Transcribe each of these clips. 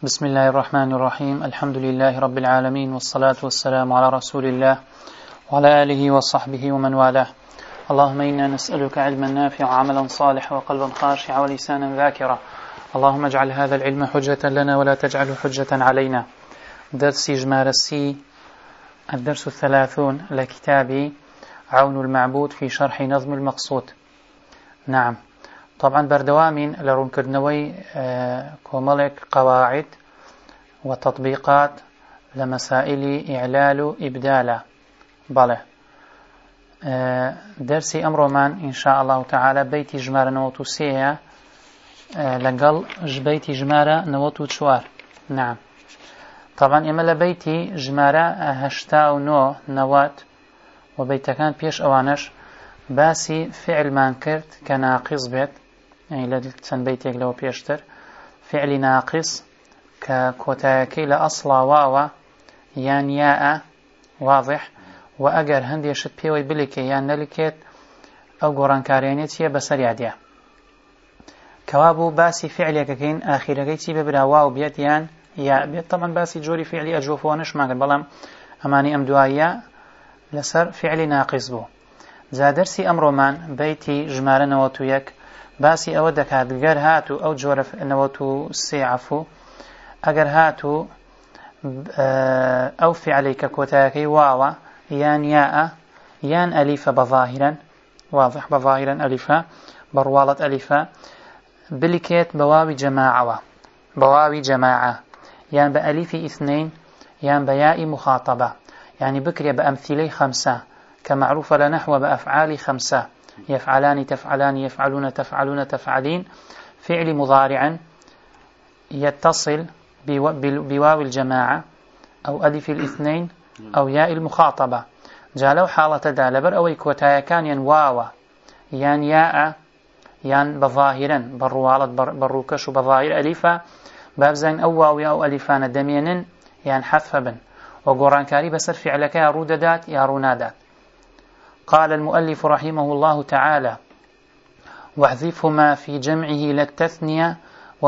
بسم الله الرحمن الرحيم. الحمد لله رب العالمين، والصلاة والسلام على رسول الله وعلى آله وصحبه ومن والاه. اللهم إنا نسألك علما نافعا وعملا صالحا وقلبا خاشعا ولسانا ذاكرا. اللهم اجعل هذا العلم حجة لنا ولا تجعله حجة علينا. درس جمارسي الدرس 30 لكتاب عون المعبود في شرح نظم المقصود. نعم، طبعا بردوامين لرون كردنوي كوملك قواعد وتطبيقات لمسائل إعلال إبدالا. بله درسي أمر من إن شاء الله تعالى بيت جمارة نوتو سيا لقل بيت جمارة نوتو شوار. نعم، طبعا إما لبيتي جمارة هشتا ونو نوات وبيت كان بيش أوانش باسي فعل ما انكرت كناقص بيت، يعني لدلتن بيتك لو بيشتر فعل ناقص ككوتاكي لأصلا واوا يان ياء واضح، وأجر هندي شد بيوي بلكي يان نلكت أو قران كارينيتيا بسر ياديا كوابو باسي فعل يككين آخر جيتي ببرا واو بيت يان ياء بيت. طبعا باسي جوري فعلي أجوفوانش ما قال بلام أماني أمدوايا لسر فعل ناقص بو. زادرسي أمر من بيتي جمارة نوتو يك باسي أو دكات غير هاتو أو جورف نوتو سيعفو أجر هاتو أو فعليك كوتاكي واوا يان ياء يان أليف بظاهرا واضح بظاهرا أليفا بروالة أليفا بلكيت بواوي جماعة بواوي جماعة يان بأليف اثنين يان بياء مخاطبة، يعني بكري بأمثلي 5 كمعروفة لنحو بأفعال 5 يفعلان تفعلان يفعلون تفعلون تفعلين فعل مضارع يتصل بواو الجماعة أو ألف الاثنين أو ياء المخاطبة. جالو حالة دالبر أو كوتايا كان ين واوا يان ياء يان بظاهرا بروالة بروكش بظاهر أليفا بابزين أو واو أو ألفان دمينا يان حذف بن وقران كاري بسر فعلك يا روددات يا رونادات. قال المؤلف رحمه الله تعالى: واحذفهما في جمعه للتثنية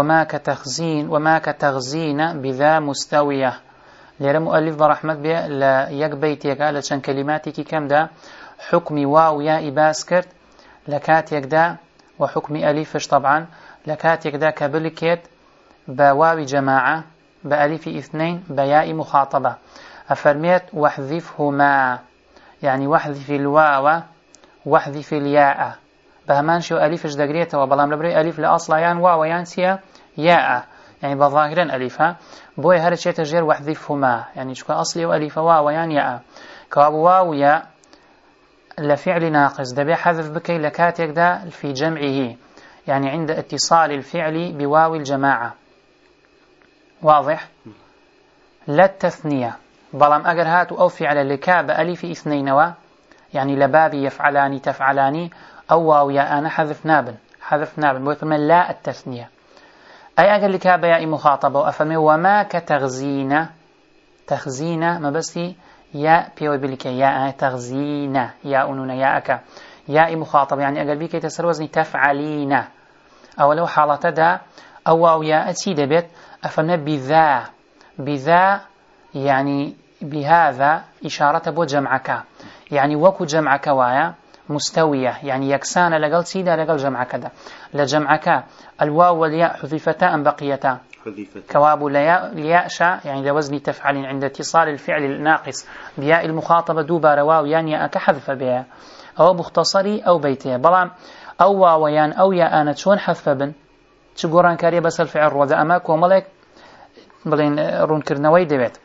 وما كتغزين بذا مستوية. ليرى مؤلف برحمة بي لا يك بيتيك على شان كلماتك كم دا حكم واو يا إباسكرت لكات يكدا وحكم أليفش طبعا لكات يكدا كبلكيت بواو جماعة بألف اثنين بياء مخاطبة. أفرميت واحذفهما يعني واحذف الواو واحذف الياء بهمانشي وأليفش دقريته وبلام لبري أليف لأصلا يان واو يان سيا ياء يعني بظاهرا أليفها بوي هرشي تجير واحذفهما يعني شكو أصلي وأليف واو يان ياء كوابو واو ياء لفعل ناقص دبي حذف بكي لكاتك دا في جمعه يعني عند اتصال الفعل بواو الجماعة واضح. لا التثنية بلام أجر هاتو أو فعل لكاب ألف اثنين يعني لبابي يفعلان تفعلان أو واو يا أنا حذف نابن بوثم لا التثنية أي أجر لكاب يا مخاطبة وأفهمه وما كتغزين تغزين ما بس يا بيو بلك يا تغزين يا أنون يا أكا يا مخاطبة يعني أجر بك تسروزني تفعلين أو لو حالة دا أو واو يا أتيد بيت أفهمه بذا يعني بهذا إشارة بو جمعك يعني وكو جمعك وايا مستوية يعني يكسان لقل سيدا لقل جمعك دا لجمعك الواو والياء حذفتا أم بقيتا كواب ليأشا يعني لوزن تفعل عند اتصال الفعل الناقص بياء المخاطبة دوبا رواو يان ياء كحذف بها أو مختصري أو بيتي بلام أو واو يان أو ياء أنا شون حذف بن تقولان كاري بس الفعل وذا أماك وملك بلين رون كرنوي دبيت.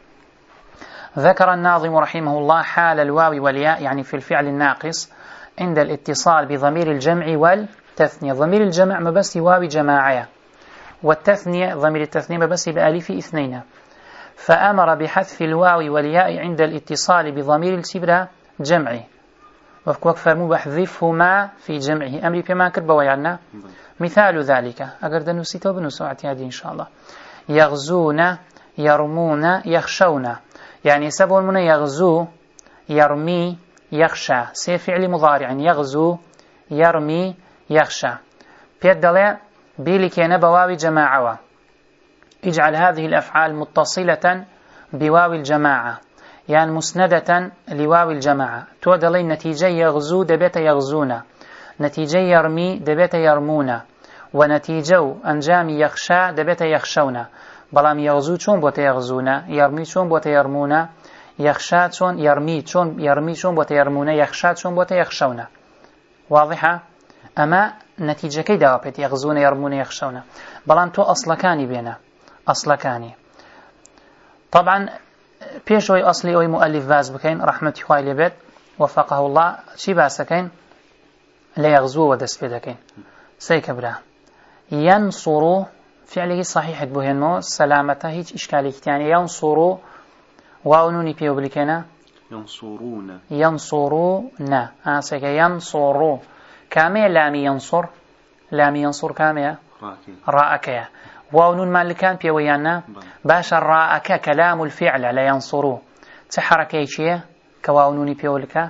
ذكر الناظم رحمه الله حال الواو والياء يعني في الفعل الناقص عند الاتصال بضمير الجمع والتثنية. ضمير الجمع ما بس واو جماعية والتثنية ضمير التثنية ما بس بألف اثنين، فأمر بحذف الواو والياء عند الاتصال بضمير السبرة جمعي وفك فرمو بحذفهما في جمعه أمري بما كرب ويعنا. مثال ذلك أقرد نسيته بنسو اعتيادي إن شاء الله: يغزون يرمون يخشون يعني سبب من يغزو يرمي يخشى سي فعل مضارع يغزو يرمي يخشى بيد دلع بيلي كينا بواوي جماعة اجعل هذه الأفعال متصلة بواو الجماعة يعني مسندة لواو الجماعة. تو دلي نتيجة يغزو دبت يغزون، نتيجة يرمي دبت يرمون، ونتيجة أنجام يخشى دبت يخشون. بلام يغزو چون بوت يغزون، يرمي چون بوت يرمون، يخشى چون يرمي چون بوت يرمون، يخشى چون بوت يخشون. واضحة؟ أما نتيجة كي دابت يغزون يرمون يخشون. بلام تو أصلكاني بينا أصلكاني. طبعا بيشوي أصلي أو مؤلف باز بكين رحمة خواه لبيت وفقه الله شي باسكين لا يغزو ودس بيدكين سيكبرا ينصروا فعله صحيح بهنمو سلامته هيج إشكالي يعني ينصروا واونوني بيو بلكينا ينصرون سيكا ينصروا كامي لامي ينصر، لامي ينصر كامي راءك واونون مالكان بيويانا باش الراءك كلام الفعل لا ينصروا تحركي شيء كواونوني بيولك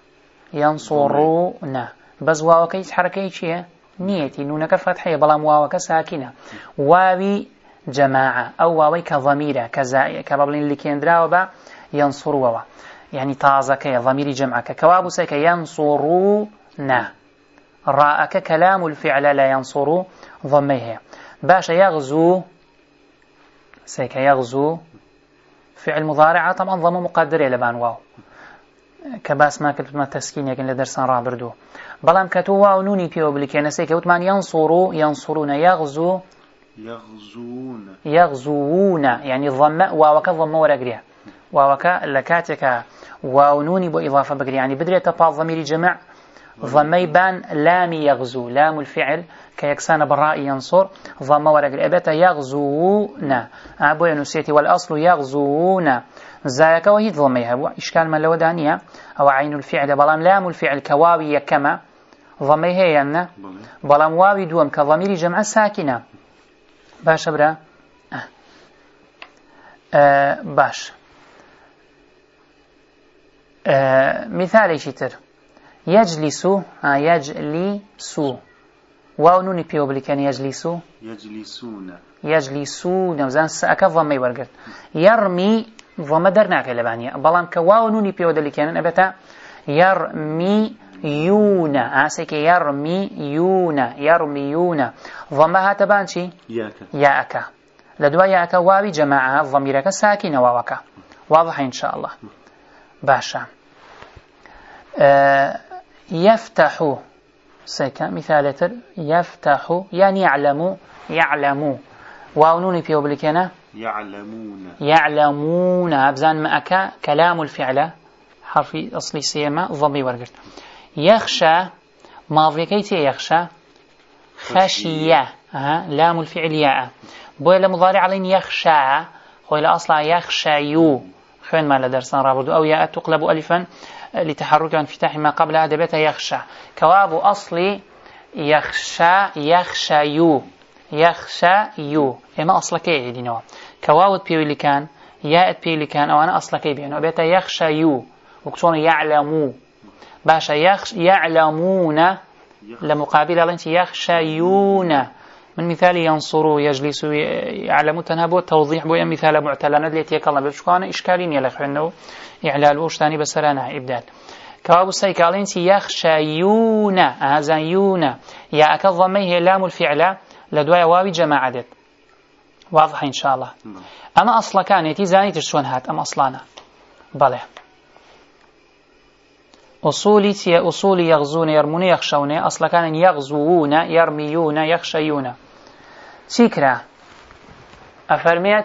ينصرون بس واوكي تحركي شيء نيتي نونك فتحية بلام واوك ساكنة واوي جماعة أو واوي كضميرة كزائية كبابلين اللي كيندرا وبا ينصروا يعني تازك ضمير جمعك كوابو سيك ينصرون راءك كلام الفعل لا ينصروا ضميه باش يغزو سيك يغزو فعل مضارع طبعا ضم مقدر لبان واو كباس ما كنت ما تسكين يكن لدرسان رابردو بلام كتو واو نوني بيو بلكينا سيك وتمان ينصروا ينصرون يغزو يغزوون يعني ضم واوك ضم ورقريها واوك لكاتك واو نوني بو إضافة بقري يعني بدري تبع ضمير جمع ضمي بان لام يغزو لام الفعل كيكسان براء ينصر ضم ورقل أبتا يغزوون أبو ينسيتي والأصل يغزوون زايك وهي ضميها إشكال من لو دانية أو عين الفعل بلام لام الفعل كواوي كما ضميها يعني بلام واوي دوم كضمير جمع ساكنة باش برا باش مثال شتر يجلسوا يجلسوا واو نوني بيو بلكان يجلسوا يجلسون وزان سأكا ضمي ورقل يرمي ضم درناك لبانيا بلان كواو نوني بيو دلكان أبتا يرميون سيك يرميون ضمها تبانشي ياك لدوا ياك واوي جماعة ضميرك ساكنة واوك واضح إن شاء الله باشا يفتح سيكا مثالة يفتح يعني يعلم واونوني بيو بلكينا يعلمون أبزان مأكا كلام الفعل حرف أصلي سيما ضمي ورقرت يخشى ماضي كيتي يخشى خشية لام الفعل ياء بويل مضارع علين يخشى خويل أصلا يخشيو خين ما لدرسان رابردو أو ياء تقلب ألفا لتحرك انفتاح ما قبلها دبت يخشى كواب أصلي يخشيو إما أصلا كي يدينوا كواود بيولي كان ياءت بيولي كان أو أنا أصلا كي بيعنوا بيتا يخشيو وكتون يعلمو باشا يعلمون لمقابل لنت يخشيون من مثال ينصروا يجلسوا يعلموا تنهبوا توضيح بويا مثال معتلنا التي يكلنا بشكوان إشكالين يلخ أنه إعلال وشتاني بسرانها إبدال كواب السيكالين يخشيون أهزيون يا أكظميه لام الفعل لدواء واوي جماعة ديت واضح إن شاء الله أما أصلا كانت زاني تشون هات أما أصلانا بله أصولي يغزون يرمون يخشون أصلا كان يغزوون يرميون يخشيون سيكرا أفرميت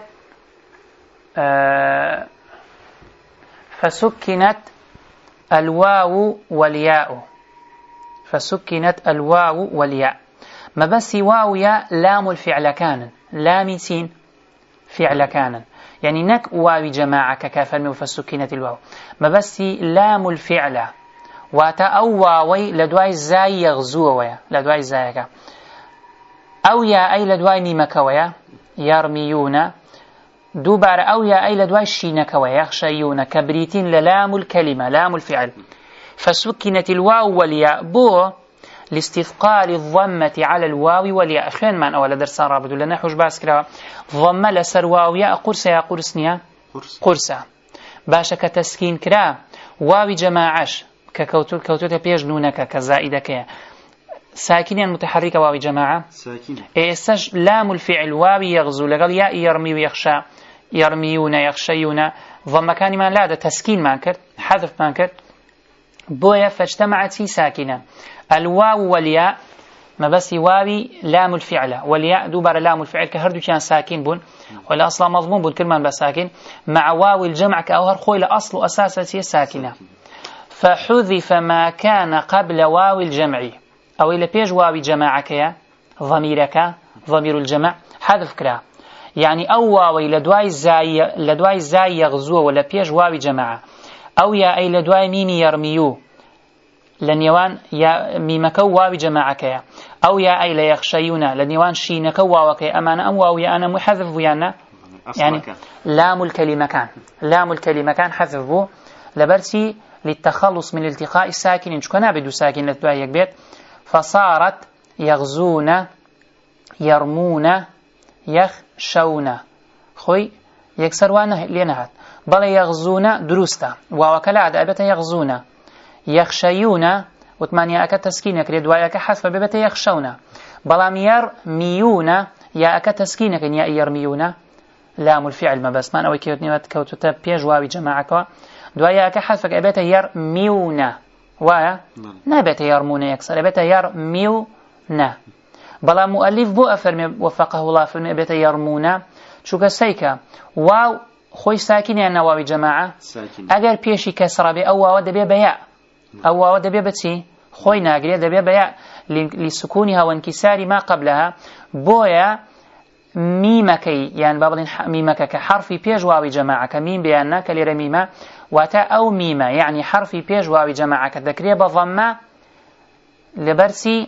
فسكنت الواو والياء ما بس واو يا لام الفعل كان لام سين فعل كان يعني نك واو جماعة كافرمي فسكنت الواو ما بس لام الفعل واتا أو واوي لدواي زاي يغزو ويا لدواي زايك أو يا أي لدواي نيمك ويا يرميون دوبار أو يا أي لدواي شينك ويا يخشيون كبريتين للام الكلمة لام الفعل فسكنت الواو والياء بو لاستثقال الضمة على الواو والياء. خوين من أول درس رابط لنا حوش باس كرا ضمة لسر واو ياء قرصة يا قرصنيا قرصة باشا كتسكين كرا واو جماعش ككوتوت بيج نونك كزائدك ساكنين متحركة واو جماعة استج لام الفعل واو يغزو لقال ياء يرمي ويخشى يرميون يخشيون ضم كان ما لا ده تسكين ما كرت حذف ما كرت بويا فاجتمعت في ساكنة الواو والياء ما بس واوي لام الفعل والياء دوبر لام الفعل كهردو كان ساكن بون ولا أصلا مضمون بون كلمان بساكن مع واو الجمع كأوهر خويل أصل أساسا ساكنة فحذف ما كان قبل واو الجمع أو إلى بيج واو جماعك يا ضميرك ضمير الجمع حذف كرا يعني أو واو لدواي زاي يغزو ولا بيج واو جماعة أو يا أي لدواي ميمي يرميو لنيوان يا ميمكو واو جماعك يا أو يا أي ليخشيون لنيوان شينكو واوك أمان أم واو يا أنا محذف ويانا يعني لام الكلمة كان حذفه لبرسي للتخلص من التقاء الساكن شكنا بدو ساكن لدواي يكبيت فصارت يغزون يرمون يخشون خوي يكسر وانه لينهات بل يغزون دروستا ووكلا أبتا يغزون يخشيون وثمانية أكا تسكينك لدوايك حذف ببتا يخشون بلام يرميون يا أكا تسكينك يا يرميون لام الفعل ما بس ما أوي كوتو بيج واوي جماعك دوايا أكا حذفك أبتا يرميون وايا نبتا يرمون يكسر أبتا يرميون بلا مؤلف بو أفرمي وفقه الله فرمي أبتا يرمون شوكا سيكا واو خوي ساكن يعني واوي جماعة أجر بيشي كسر بي أو واو دبي بياء أو واو دبي بتي خوي ناقري دبي بياء لسكونها وانكسار ما قبلها بويا ميمكي يعني بابلين ميمك كحرف بيج واوي جماعة كميم بيانا كالرميمة واتا أو ميمة يعني حرف بيج واوي جماعة كذكرية بضمة لبرسي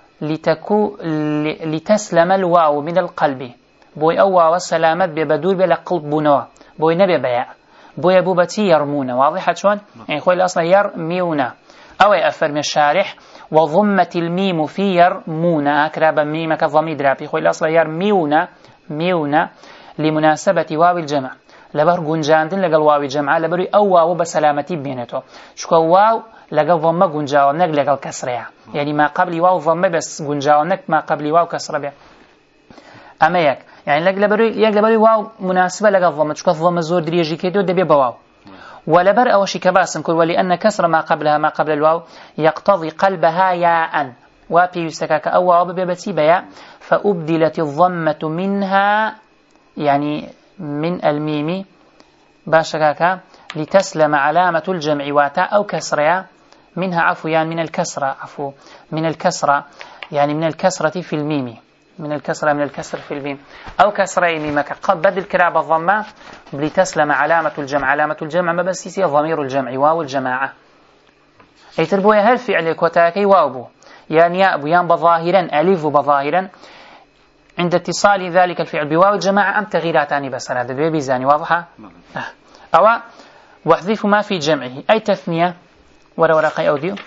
لتسلم الواو من القلب بوي أو واو السلامت ببدور بلا قلب بنوا بوي نبي بياء بوي بوبتي يرمون واضحة شون يعني خوي الأصل يرميون أو يأفرم الشارح وضمت الميم في يرمون أكراب ميمك ضمير درابي خوي الأصل يرميون ميون لمناسبة واو الجمع لبر جنجاندن لقل واو الجمع لبر أو واو بسلامتي بينته شكو واو لقل ضمة جنجاونك لقل كسرها يعني ما قبل واو ضمة بس جنجاونك ما قبل واو كسر أما يك يعني لبر واو مناسبة لقل ضمة شكو ضمة زور دريجي كيدو دبي بواو ولبر أوشي كباسم كل ولأن كسر ما قبلها ما قبل الواو يقتضي قلبها ياء وابي يستكاك أو واو ببتي بياء فأبدلت الضمة منها يعني من الميم باشكاكا لتسلم علامة الجمع واتا أو كسرها منها عفو يعني من الكسرة يعني من الكسرة في الميم من الكسر في الميم أو كسر ميمك قد بدل كراب الضمة لتسلم علامة الجمع ما بس ضمير الجمع واو الجماعة أي تربويا هل فعل كوتاكي واو يعني يأبو يان بظاهرا ألف بظاهرا عند اتصال ذلك الفعل بواو الجماعة أم تغييراتان بس هذا بيزاني واضحة أو واحذف ما في جمعه أي تثنية ورقي أوديو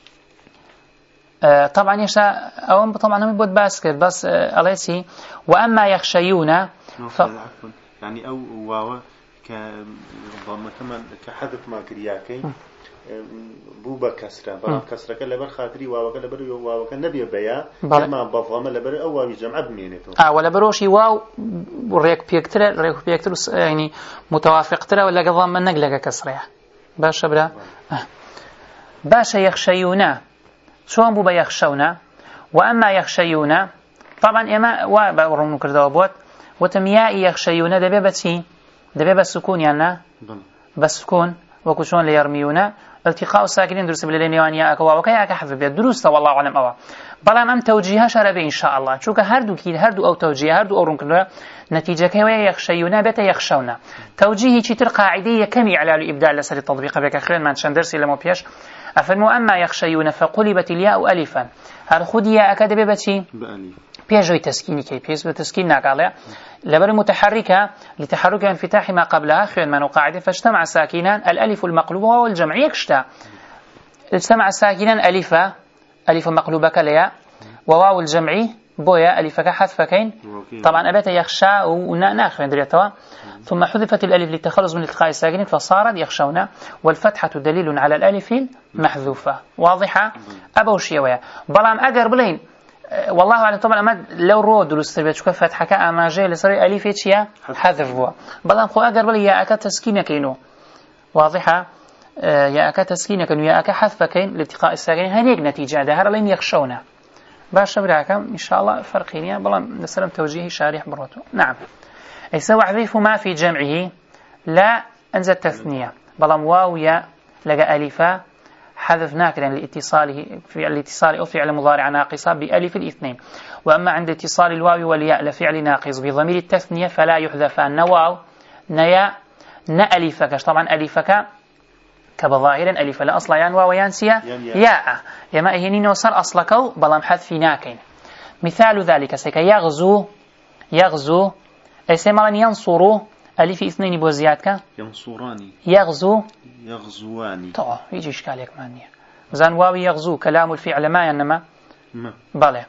طبعا يشاء أو طبعا هم بود باسكت بس أليسي وأما يخشيون يعني أو واو كضمة كمان كحذف ما كرياكي بوبا كسرة بلان كسرة كلبر خاطري واو كلبر واو كنبي بيا كما بضمة لبر أو واو جمع بمينته ولا بروشي واو ريك بيكتر يعني متوافق ترى ولا قضم من نقلة كسرة باش بلا باش يخشيون شو بوبا يخشون وأما يخشيون طبعا إما وبرون كردوا بوت وتمياء يخشيون دبي بالسكون يعني بالسكون وكشون ليرميون التقاء الساكنين درس بالليل ياك وكياك حذف دروس والله أعلم أوا بلان أم توجيهها شربي إن شاء الله شوك هردو أو توجيه هردو أورون كردوا نتيجة كوي يخشيون بيت يخشون توجيهي شتر قاعدية كمي على الإبداع لسر التطبيق بك خير ما نشان درسي لما بيش أفرموا أما يخشيون فقلبت الياء ألفا هل خد ياء أكاد ببتي بيجوي تسكيني كي بيز بتسكين ناقالة لبر متحركة لتحرك انفتاح ما قبلها خير ما قاعدة فاجتمع ساكنان الألف المقلوبة والجمع يكشتا اجتمع ساكنان ألفا ألف مقلوبة كليا وواو الجمعي بويا ألفك حذفكين طبعا أبيت يخشى وناخر دريتها ثم حذفت الألف للتخلص من التقاء الساكنين فصارت يخشون والفتحة دليل على الألف المحذوفة واضحة أبوشي ويا بلام أجر بلين والله أعلم طبعا أمد لو رود الاستربيت شو فتحك أما جاي لصري ألف يا حذف بوا بلام خو أجر بلي يا أكا تسكين كينو واضحة يا أكا تسكين كينو يا أكا حذفكين لالتقاء الساكنين هنيك نتيجة ده هر لين يخشون باش براكم إن شاء الله فرقينيا بلام نسلم توجيه شارح بروتو نعم يسوى حذف ما في جمعه لا أنزل تثنية بلام واو يا لقى ألفا حذف ناكرا لاتصاله في الاتصال أو فعل مضارع ناقصة بألف الاثنين وأما عند اتصال الواو والياء لفعل ناقص بضمير التثنية فلا يحذفان نواو نيا نألفك طبعا ألفك كبظاهرا ألف لا أصلا يان واو يانسيا ياء يما إهنين وصل أصلكو بلام حذف ناكين مثال ذلك سيك يغزو اسمالا ينصروا ألف اثنين بوزياتك ينصراني يغزواني طبعا يجي إشكاليك مانية زان واوي يغزو كلام الفعل ما ينما بله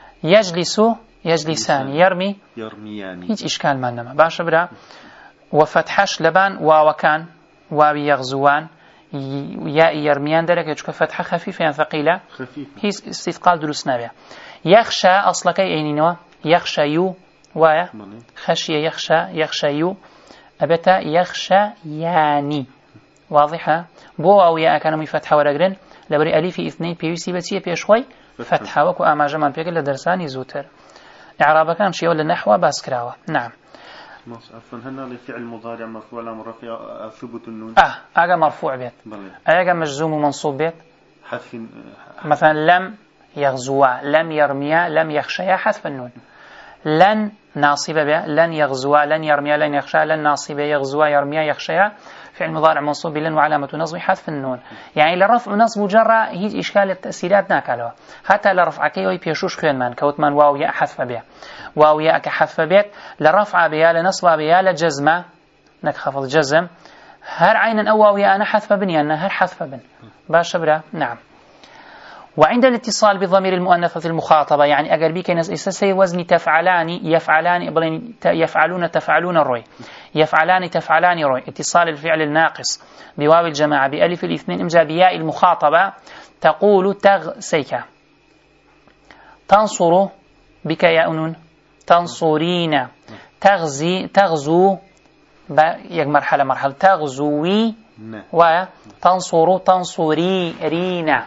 يجلسان يرمياني يجي إشكال ما ينما باش برا وفتحش لبان واوكان واوي يغزوان يا يرميان درك يجوك فتحة خفيفة يعني ثقيلة هي استثقال دروس نابع يخشى أصلك أينينوا يخشى يو وايا خشية يخشى يو أبتا يخشى يعني واضحة بو أو يا كانوا فتحة ورقرن لبري ألف اثنين بيوسي بتيه بيشوي فتحة وكو أما جمان بيقل لدرساني زوتر إعرابا كان شيء ولا نحو باسكراوة نعم عفوا هنا لفعل مضارع مرفوع على مرفوع ثبوت النون أجا مرفوع بيت أجا مجزوم ومنصوب بيت حذف مثلا لم يغزوا لم يرميا لم يخشيا حذف النون لن ناصبة بها لن يغزوا لن يرميا لن يخشى لن ناصبة يغزوا يرميا يخشيا فعل مضارع منصوب بلن وعلامة نصب حذف النون يعني لرفع نصب جرى هيج إشكال التأثيرات ناكلها حتى لرفع كيوي بيشوش خيان من كوت من واو يا حذف بها واو يا كحذف بيت لرفع بها لنصب بها لجزمة نكخفض جزم هر عينا أو واو يا أنا حذف بني أنا هر حذف بن باش برا نعم وعند الاتصال بضمير المؤنثة المخاطبة يعني أجر بك نسي وزن يفعلون تفعلون الروي يفعلان تفعلان روي اتصال الفعل الناقص بواو الجماعة بألف الاثنين إمجا بياء المخاطبة تقول تغسيك تنصر بك يا أنون تنصرين تغزو يك مرحلة تغزوي وتنصر تنصرين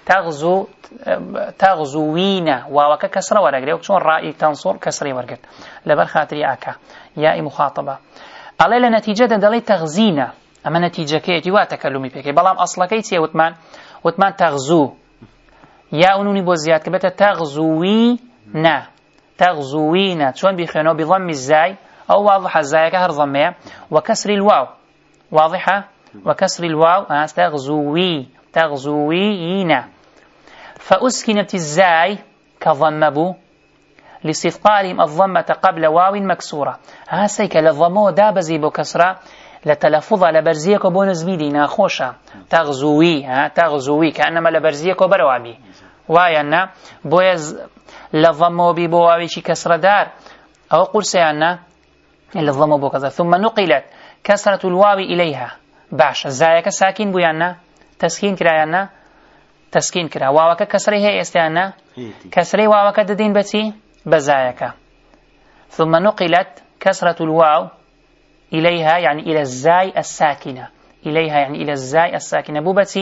تغزوين ووك كسر ورقري وكشون رأي تنصر كسري ورقت لبر خاطري أكا ياء مخاطبة على نتيجة دلي تغزينا أما نتيجة كيتي واتكلمي بك بلام أصلا كيتي وتمان تغزو يا أنوني بوزيات كبتا تغزوين شون بيخينو بضم الزاي أو واضح الزاي كهر ضمية وكسر الواو واضحة وكسر الواو تغزوين فأسكنت الزاي كضمبو لاستثقالهم الضمة قبل واو مكسورة هاسيك للضمو دابزي بو كسرة لتلفظ لبرزيك بونز ميدي ناخوشة تغزوي كأنما لبرزيك بروابي وايانا بويز للضمو بي بواويشي كسرة دار أو قل سيانا للضمو بو كذا ثم نقلت كسرة الواو إليها باش الزايك ساكن بيانا تسكين كرايانا تسكين كرا واوك كسره هي استيانا كسره واوك ددين بتي بزايك ثم نقلت كسرة الواو إليها يعني إلى الزاي الساكنة إليها يعني إلى الزاي الساكنة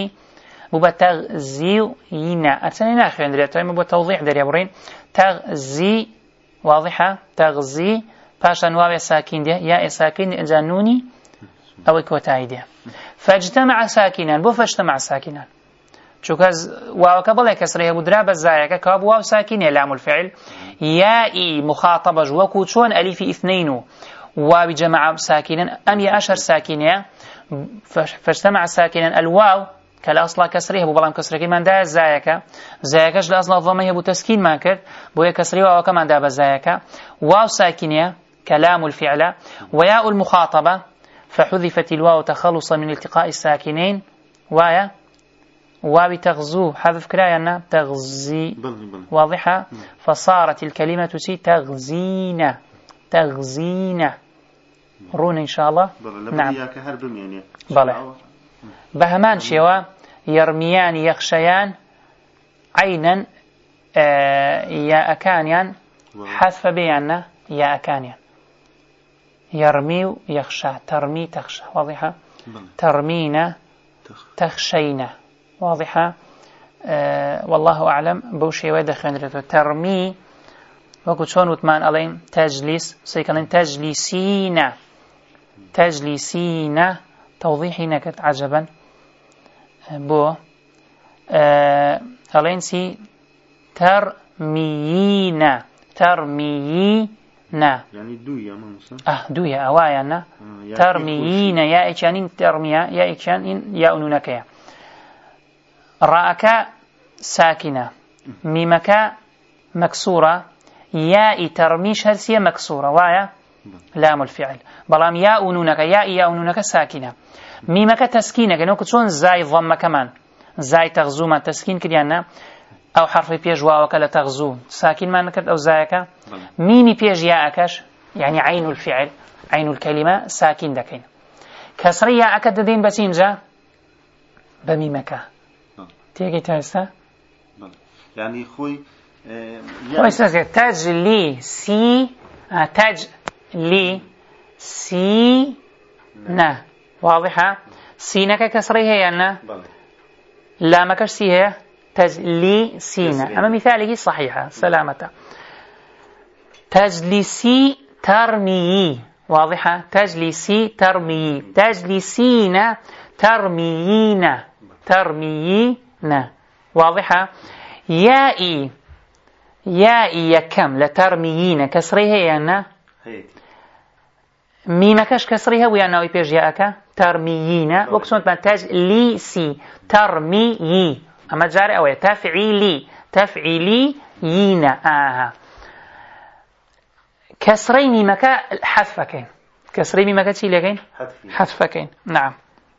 بوبتغزينا أتسنينا أخي عندي توضيح دري أبورين تغزي واضحة تغزي باشا واو ساكن ده يا ساكن جانوني أو كوتايدة فاجتمع ساكنا فاجتمع ساكنا چوكاز واو كبل كسره بدرا بزايك كاب واو ساكن لام الفعل ياء مخاطبه جوكو شون الف اثنين واو جمع ساكنا ام يا اشهر ساكنه فاجتمع ساكنا الواو كالاصل كسره بلام كسره كمان دا زايكش الاصل الضمه بو تسكين ما كر بو كسره واو كمان دا بزايك واو ساكنه كلام الفعل وياء المخاطبه فحذفت الواو تخلصا من التقاء الساكنين واو تغزو حذف كراينا تغزي واضحة فصارت الكلمة سي تغزينا تغزينا رون إن شاء الله. نعم بلى بهمان شوا يرميان يخشيان عينا يا أكانيان حذف بيانا يا أكانيان يرمي يخشى ترمي تخشى واضحة ترمينا تخشينا واضحة. والله أعلم بوشي ويدخل ترمي وكو شون وثمان ألين تجلس سيكلين تجلسين تجلسين توضيحي نكت عجبا بو ألين سي ترميين ترميين يعني دوية مامسا دوية أوايا ترميين يا إيشانين ترمية يا إيشانين يا أنونك راءك ساكنة ميمك مكسورة ياء ترميش هرسية مكسورة وايا لام الفعل بلام يا أنونك يا أنونك ساكنة ميمك تسكينك نوك تشون زاي ضم كمان زاي تغزو ما تسكين كريانا أو حرف بيج واوك لا تغزو ساكن ما نكت أو زايك ميمي بيج ياءكش يعني عين الفعل عين الكلمة ساكن دكين كسري ياءك دين بسينجا بميمك تيجي تهستا يعني خوي تجلي سي تجلي سي نا واضحة سينك كسري هي أنا لا مكش سي هي تجلي سينا أما مثاله صحيحة سلامة تجلسي ترمي واضحة تجلسي ترمي تجلسين ترميين ترميين واضحة يائي يائي يكم لترميين كسريها يانا ميمكش كسريها ويانا ويبيج ياك ترميين وكسونت ما تجلسي ترميي أما جاري أوي تفعيلي تفعيلي ينا كسري ميمك حذفكين كسري ميمك تشيلكين حذفكين نعم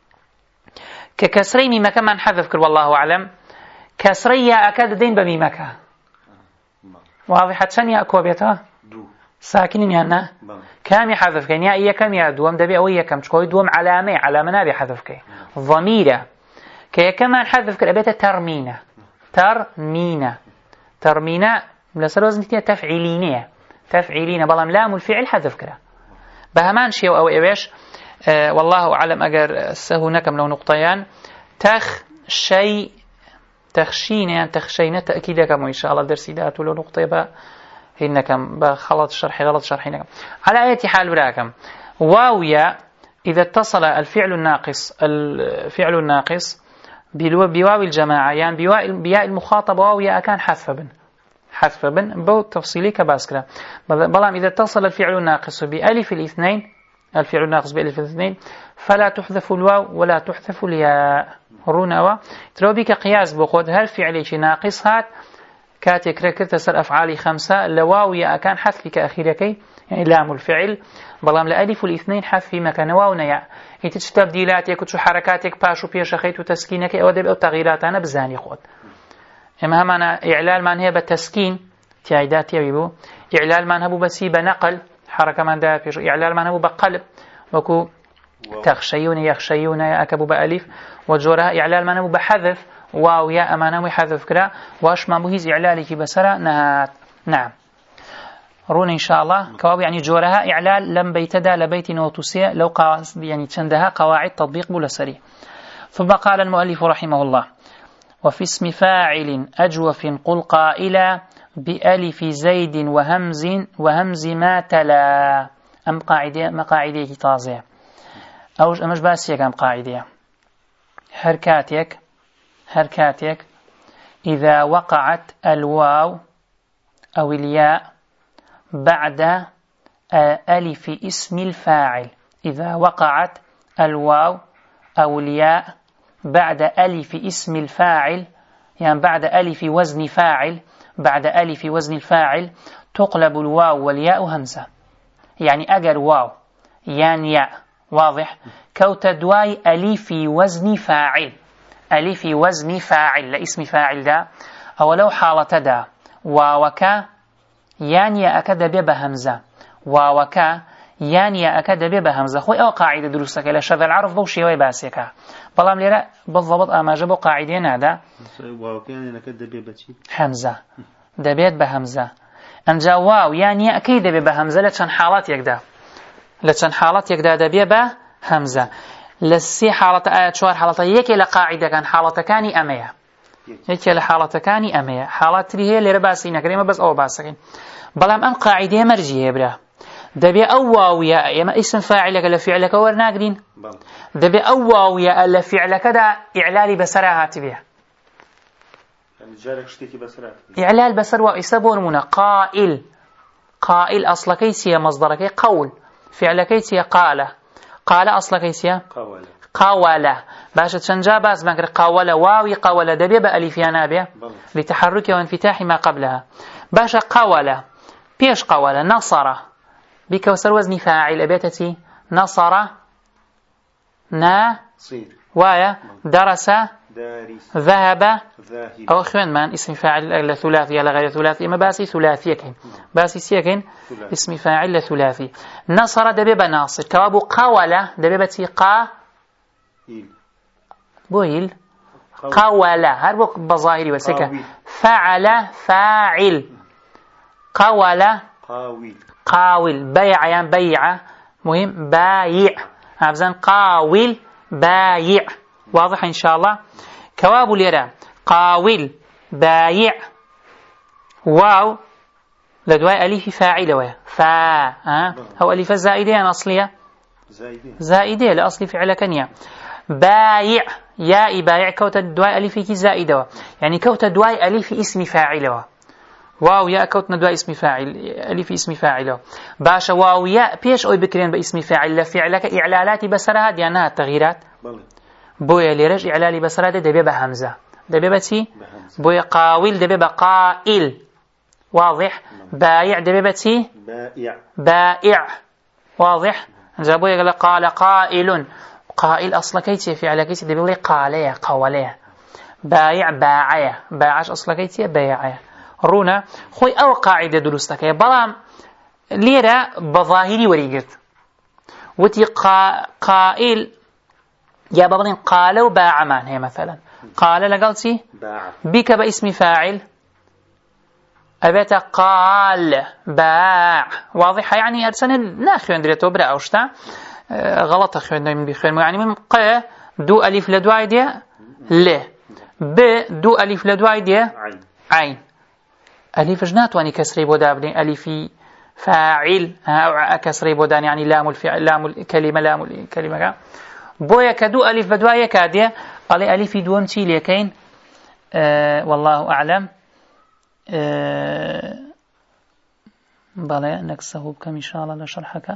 ككسري ميمك من حذف كل والله أعلم كسري يا أكاد دين بميمك واضحة شنيا أكوبيتها ساكنين يانا كام يحذف كين يا إيا كم يا دوم دبي أو إيا كم تشكوي دوم علامة نابي حذف كين ضميرة كي كمان حذف كل أبيت ترمينا ترمينا ترمينا لسه وزن تفعيلينية تفعيلين بلام لام الفعل حذف كلا بهمان شيء أو إيش والله أعلم أجر سهونكم لو نقطيان تخشي تخشين يعني تخشينا تأكيدكم إن شاء الله درسي دات ولو نقطة با إنكم بخلط شرحي غلط شرحينكم على أي حال براكم واويا إذا اتصل الفعل الناقص بواو الجماعة يعني بياء المخاطب واويا كان حذف بن بو تفصيلي كباسكرا بلام إذا اتصل الفعل الناقص بألف الاثنين الفعل الناقص بألف الاثنين فلا تحذف الواو ولا تحذف الياء رونوا ترو بك قياس بقود هل فعلي شي ناقص هات كاتك ركرت سر أفعالي 5 لواو ياء كان حذف كأخيركي يعني لام الفعل بلام لألف الاثنين حذف في مكان واو نياء يتش تبديلاتك وتشو حركاتك باشو بيش خيت وتسكينك أو دب أو تغييرات أنا بزاني خود إما همانا إعلال من هي بتسكين تعيدات يبو إعلال من هو بسيب نقل حركة من ده فيش إعلال من هو بقلب وكو تخشيون يخشيون يأكبوا بألف وجورها إعلال من هو بحذف واو يا أمانة وحذف كرا واش ما بهيز إعلالك بسرة نهات نعم رون إن شاء الله كواب يعني جورها إعلال لم بيتدى لبيت نوتوسية لو يعني تشندها قواعد تطبيق بلسري ثم قال المؤلف رحمه الله وفي اسم فاعل أجوف قل قائلا بألف زيد وهمز ما تلا أم قاعدة مقاعدة تازية أو مش بس يك أم قاعدة حركاتك إذا وقعت الواو أو الياء بعد ألف اسم الفاعل إذا وقعت الواو أو الياء بعد ألف اسم الفاعل يعني بعد ألف وزن فاعل بعد ألف وزن الفاعل تقلب الواو والياء همزة يعني أجر واو يعني ياء واضح كوت دواي ألف وزن فاعل ألف وزن فاعل لاسم فاعل دا أو لو حالة دا واوكا يعني أكد بهمزة واوكا يعني أكد بهمزة خوي أو قاعدة دروسك إلى شذا العرف بوشي ويباسيكا بلام ليرا بالضبط أما جبوا قاعدين هذا واوكا يعني أكد ببتي همزة دبيت بهمزة أنجا واو يعني أكيد بهمزة لتشان حالات يكدا لتشان حالات يكدا دبي بهمزة لسي حالة آيات شوار حالة يكي لقاعدة كان حالة كاني أمية يكي لحالة كاني أمية حالات هي اللي رباسينا كريمة بس أو باسكين بلام أم قاعدة مرجية برا دبي أواوية يا اسم فاعلك لفعلك ورناقرين دبي أواوية لفعلك دا إعلالي بسرها تبيه إعلال بسر وإسابون منا قائل قائل أصل كيسية مصدر كي قول فعل كيسية قال أصل كيسية قول باشا تشنجا باس بانكر قول واوي قول دبي بألف ينابه لتحرك وانفتاح ما قبلها باشا قول بيش قول نصر بك وسر وزن فاعل أبيتتي نصر وايا درس ذهب أو أخوان من اسم فاعل لثلاثي على غير ثلاثي إما باسي ثلاثيكين باسي سيكين اسم فاعل لثلاثي نصر دبيب ناصر كوابو قاولة دبيبتي بويل قاولة هربك بظاهري وسكة فعل فاعل قاولة قاول بيع يعني بيع مهم بايع عبزان قاول بايع واضح إن شاء الله كواب ليرا قاول بايع واو لدواء ألف فاعل ويا هو ألف الزائدة أصلية زائدة لأصل فعل كنيا بايع يا بايع كوت دواء ألف زائدة يعني كوت دواء ألف اسم فاعل واو يا كوتنا دواء اسم فاعل ألف اسم فاعل باشا واو يا بيش أو بكرين باسم فاعل لفعلك إعلالات بسرها ديانها التغييرات بويا ليرج إعلالي بسرها دبي بهمزة دبي بتي بويا قاول دبي بقائل واضح بايع دبي بتي بائع واضح بويا قال قائل قائل أصلا كيتي فعل كيتي دبي لي قاليا قوليا بايع باعيا باعش أصلا كيتي بايعيا رونا خوي أو قاعدة دروستك بلام ليرة بظاهري وريقت وتي قائل يا بابلين قالوا باع مان هي مثلا قال لقلتي بك باسم فاعل أبيت قال باع واضحة يعني أرسنة ناخي عندريتو برا أوشتا غلط أخي عندهم بخير يعني من ق دو ألف لدواي دي ل ب دو ألف لدواي دي عين ألف جنات واني كسري بودابني ألفي فاعل أو كسري بودان يعني لام الفعل لام الكلمة بويا كدو ألف بدوايا كادية علي ألف دوم تي ليكين والله أعلم بلى نكسه بكم إن شاء الله لشرحك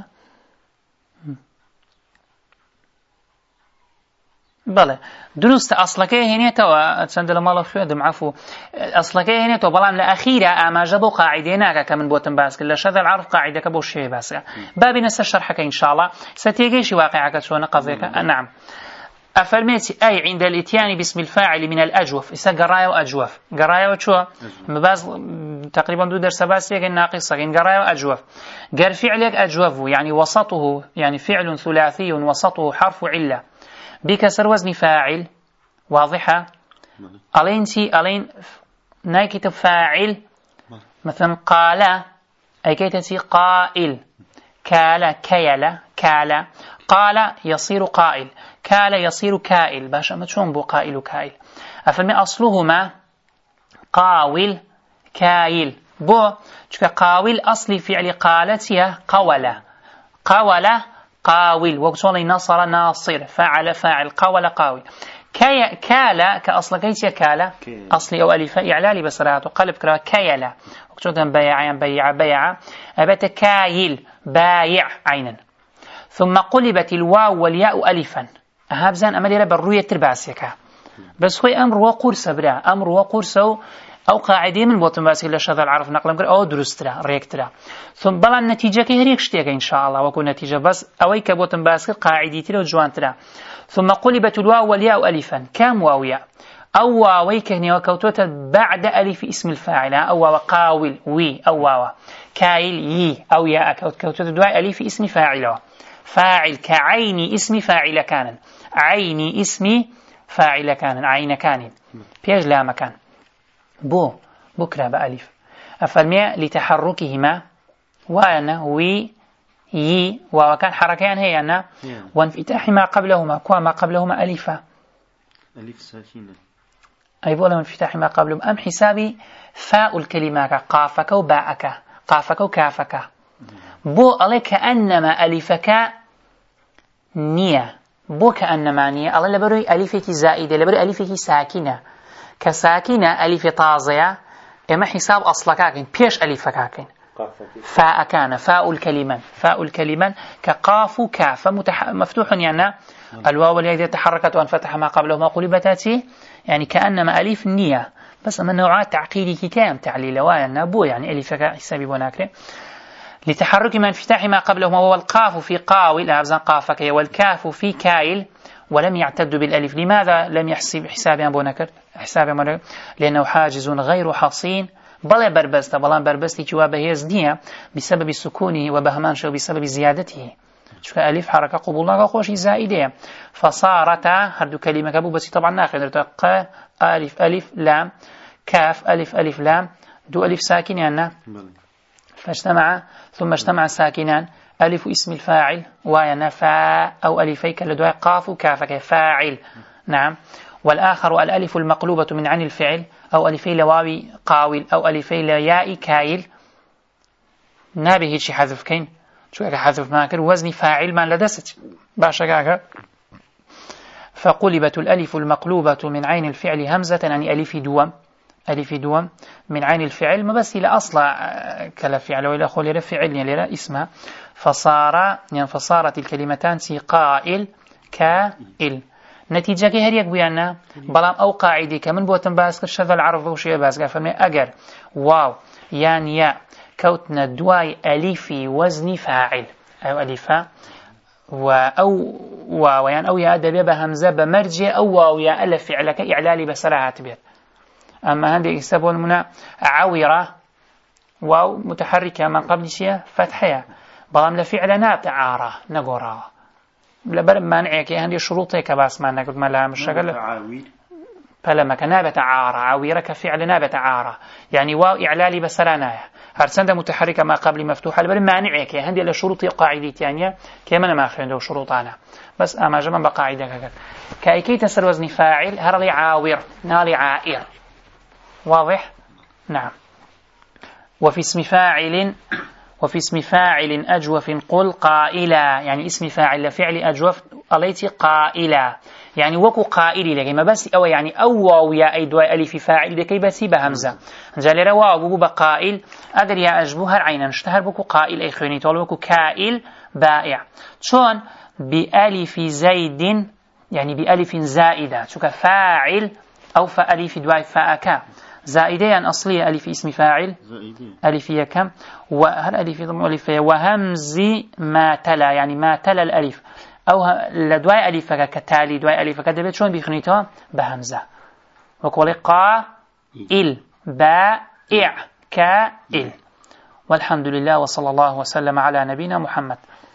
بله درست أصلك هنا توا تسند لما خو دم عفو أصلك هنا تو بلام الأخيرة أما جبوا قاعدينك كمن بوتن باسك لا شذا العرف قاعدة كبو شيء بس بابي نس شرحك إن شاء الله ستيجي شي واقعك شو نقضيك نعم أفرميتي أي عند الإتيان باسم الفاعل من الأجوف إسا قرايا وأجوف قرايا وشو مباز تقريبا دو درس بس يجي ناقصة قرايا وأجوف قر فعلك أجوف يعني وسطه يعني فعل ثلاثي وسطه حرف علة بكسر وزن فاعل واضحة ألين نايكتب فاعل مثلا قال أي كيتتي قائل كال كيل كال قال يصير قائل كال يصير كائل باش أما تشون بو قائل وكائل أفرمي أصلهما قاول كايل بو قاول أصلي فعل قالتها قولة قولة قاول وقصولي نصر ناصر فعل فاعل قاول قاوي كالا كأصل كيسيا كالا أصلي أو ألف إعلالي بسرعة قلب كرا كيلا وقصولا بيع أبت كايل بايع عينا ثم قلبت الواو والياء ألفا أهابزان أمالي رب الرؤية ترباسيكا بس خوي أمر وقرصة برا أمر وقرصة أو قاعدة من بوتن باسك لشذا العرف نقل أو درسترا ريكترا ثم بلا النتيجة كهريك شتيك إن شاء الله وكو نتيجة بس أوي كبوتن باسك قاعدة ترى وجوان ترى ثم قلبت الواو والياء ألفا. كم واويا؟ أو واوي كهني وكوتوت بعد ألف اسم الفاعل، أو واو قاول وي، أو واو كايل ي، أو ياء كوتوت دواء ألف اسم فاعل. فاعل كعين اسم فاعل كان، عين اسم فاعل كان، عين كان بيج لا مكان بكرة بألف. أفرمي لتحركهما وأنا وي ي، وكان حركان هي أنا وانفتاح ما قبلهما، كوا ما قبلهما ألفا، ألف ساكنة أي بولا انفتاح ما قبلهم. أم حسابي فاء الكلمة قافك وباءك، قافك وكافك، بو عليك كأنما ألفك نية، بو كأنما نية الله لبروي ألفك زائدة، لبروي ألفك ساكنة، كساكنة ألف طازية، إما حساب أصلكاكين بيش ألفكاكين فاء كان، فاء الكلمة كقاف كاف مفتوح، يعني الواو الذي تحركت وانفتح ما قبلهما قلبتاتي، يعني كأنما ألف نية. بس أما نوعات تعقيدي كام تعليل وانا بو يعني ألفك حسابي بناكره. لتحرك ما انفتاح ما قبلهما، وهو القاف في قاول أرزان قافك، والكاف في كايل، ولم يعتد بالألف. لماذا لم يحسب حسابا بونكر حسابا؟ لأنه حاجز غير حصين، بلا بربست، بلا بربستي جوابه يزنية بسبب سكونه وبهمانش وبسبب زيادته، شو ألف حركة قبولنا خوشي زائدة، فصارت هردو كلمة كبو بس طبعا ناخذ ق ألف ألف لام كاف ألف ألف لام دو ألف ساكن يعني فاجتمع، ثم اجتمع ساكنان، ألف اسم الفاعل وينا فاء أو ألفيك لدواء قاف كافك فاعل. نعم. والآخر الألف المقلوبة من عن الفعل، أو ألفي لواوي قاول، أو ألفي لياء كايل، نابه شي حذف كين، شو حذف ماكر وزن فاعل ما لدست باشا. فقلبت الألف المقلوبة من عين الفعل همزة، يعني ألف دوم من عين الفعل، ما بس إلى أصل كلا فعل وإلى خول فعل يعني لا اسمها، فصارت الكلمتان قائل كائل. نتيجة كهريك بيانا بلام أو قاعدة كمن بوتن باسك الشذ العرض وشيء باسك فمن أجر واو يعني يا كوتنا دواي ألفي وزن فاعل، أو ألفا أو واو يعني أو يا أدب بهمزة بمرجع، أو واو يا ألف فعلك إعلالي بسرعة تبير. أما هذه يسبون منا عويرة واو متحركة من قبل شيء فتحية، بلام لفعل ناتعارة نقرا لبرم مانعك هذه شروطك بس ما نقول ما لها مشكلة. فلا ما كنابة عارة، عويرة كفعل نابة عارة، يعني واو إعلالي بسرانايا هرسنده متحركة ما قبل مفتوحة لبرم مانعك هذه الشروط قاعدة يعني كمان ما في عنده شروطنا، بس أما جمع بقاعدة كذا كأيكي تسر وزن فاعل هرلي عاوير نالي عائر، واضح؟ نعم. وفي اسم فاعل أجوف قل قائلا، يعني اسم فاعل لفعل أجوف أليتي قائلا، يعني وكو قائلي لكي ما بس أو يعني أو يا أي دواء ألف فاعل لكي بسي بهمزة جالي روا أبو بقائل أدر يا أجبوهر عينا اشتهر بكو قائل أي خيوني طول وكو كائل بائع شون بألف زيد يعني بألف زائدة شو كفاعل أو فألف دواء فاءك زائدة أصلية ألف اسم فاعل ألفية كم وهل ألف ضم ألفية وهمز ما تلا يعني ما تلا الألف أو لدواء ألفك كتالي دواء ألفك دبيت شون بيخنيتها بهمزة وقول قائل بائع كائل. والحمد لله وصلى الله وسلم على نبينا محمد.